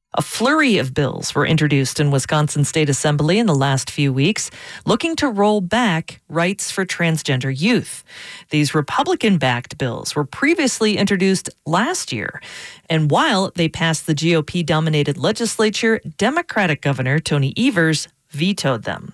A flurry of bills were introduced in Wisconsin State Assembly in the last few weeks, looking to roll back rights for transgender youth. These Republican-backed bills were previously introduced last year, and while they passed the GOP-dominated legislature, Democratic Governor Tony Evers vetoed them.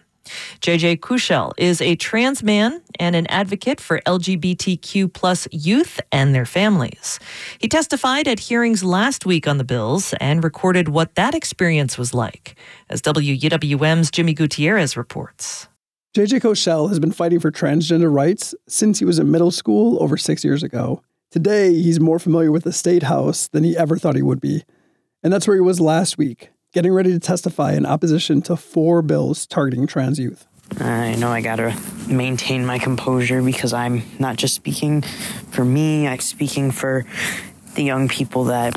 JJ Kushel is a trans man and an advocate for LGBTQ plus youth and their families. He testified at hearings last week on the bills and recorded what that experience was like, as WUWM's Jimmy Gutierrez reports. JJ Kushel has been fighting for transgender rights since he was in middle school over 6 years ago. Today, he's more familiar with the State House than he ever thought he would be. And that's where he was last week, getting ready to testify in opposition to 4 bills targeting trans youth. I know I gotta maintain my composure because I'm not just speaking for me, I'm speaking for the young people that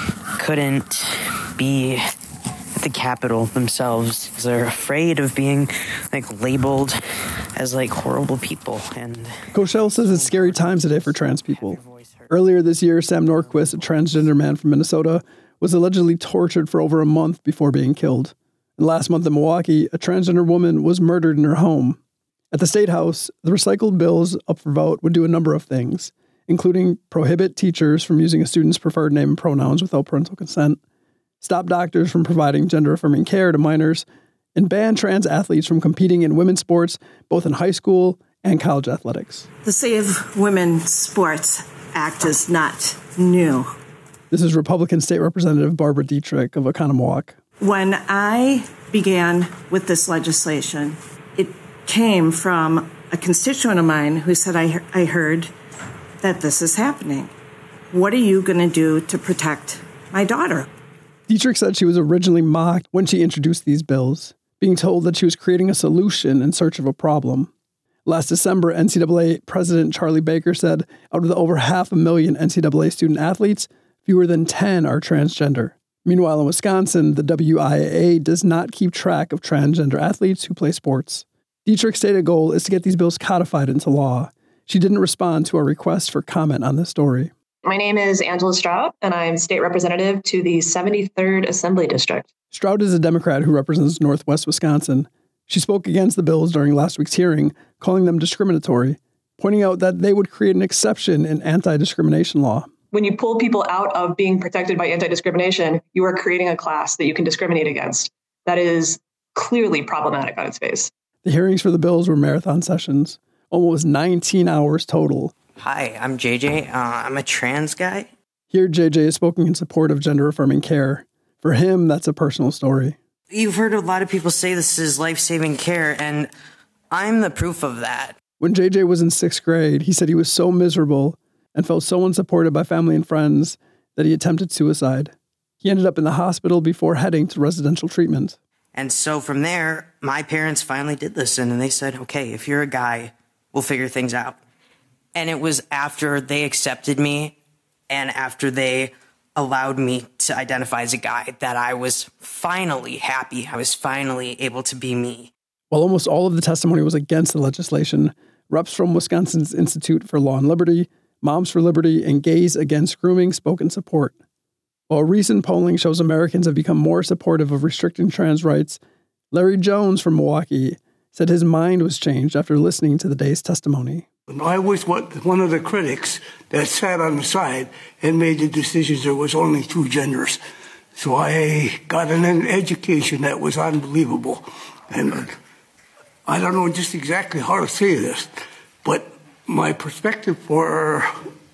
couldn't be at the Capitol themselves. They're afraid of being labeled as horrible people. And Kushel says it's scary times today for trans people. Earlier this year, Sam Norquist, a transgender man from Minnesota, was allegedly tortured for over a month before being killed. And last month in Milwaukee, a transgender woman was murdered in her home. At the State House, the recycled bills up for vote would do a number of things, including prohibit teachers from using a student's preferred name and pronouns without parental consent, stop doctors from providing gender-affirming care to minors, and ban trans athletes from competing in women's sports, both in high school and college athletics. The Save Women Sports Act is not new. This is Republican State Representative Barbara Dietrich of Oconomowoc. When I began with this legislation, it came from a constituent of mine who said, I heard that this is happening. What are you going to do to protect my daughter? Dietrich said she was originally mocked when she introduced these bills, being told that she was creating a solution in search of a problem. Last December, NCAA President Charlie Baker said out of the over 500,000 NCAA student athletes, fewer than 10 are transgender. Meanwhile, in Wisconsin, the WIAA does not keep track of transgender athletes who play sports. Dietrich's stated goal is to get these bills codified into law. She didn't respond to our request for comment on this story. My name is Angela Stroud, and I'm state representative to the 73rd Assembly District. Stroud is a Democrat who represents Northwest Wisconsin. She spoke against the bills during last week's hearing, calling them discriminatory, pointing out that they would create an exception in anti-discrimination law. When you pull people out of being protected by anti-discrimination, you are creating a class that you can discriminate against. That is clearly problematic on its face. The hearings for the bills were marathon sessions, almost 19 hours total. Hi, I'm JJ. I'm a trans guy. Here, JJ is speaking in support of gender-affirming care. For him, that's a personal story. You've heard a lot of people say this is life-saving care, and I'm the proof of that. When JJ was in 6th grade, he said he was so miserable and felt so unsupported by family and friends that he attempted suicide. He ended up in the hospital before heading to residential treatment. And so from there, my parents finally did listen, and they said, okay, if you're a guy, we'll figure things out. And it was after they accepted me and after they allowed me to identify as a guy that I was finally happy. I was finally able to be me. While almost all of the testimony was against the legislation, reps from Wisconsin's Institute for Law and Liberty, Moms for Liberty, and Gays Against Grooming spoke in support. While recent polling shows Americans have become more supportive of restricting trans rights, Larry Jones from Milwaukee said his mind was changed after listening to the day's testimony. I was one of the critics that sat on the side and made the decisions there was only 2 genders. So I got an education that was unbelievable. And I don't know just exactly how to say this, but my perspective for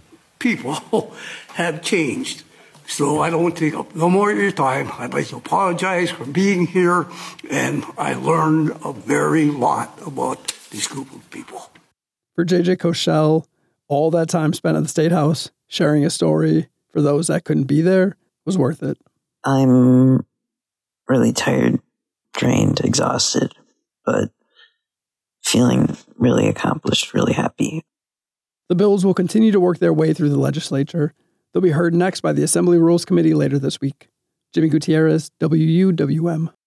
people have changed. So I don't want to take up no more of your time. I'd like to apologize for being here, and I learned a very lot about this group of people. For JJ Kushel, all that time spent at the State House sharing a story for those that couldn't be there was worth it. I'm really tired, drained, exhausted, but feeling really accomplished, really happy. The bills will continue to work their way through the legislature. They'll be heard next by the Assembly Rules Committee later this week. Jimmy Gutierrez, WUWM.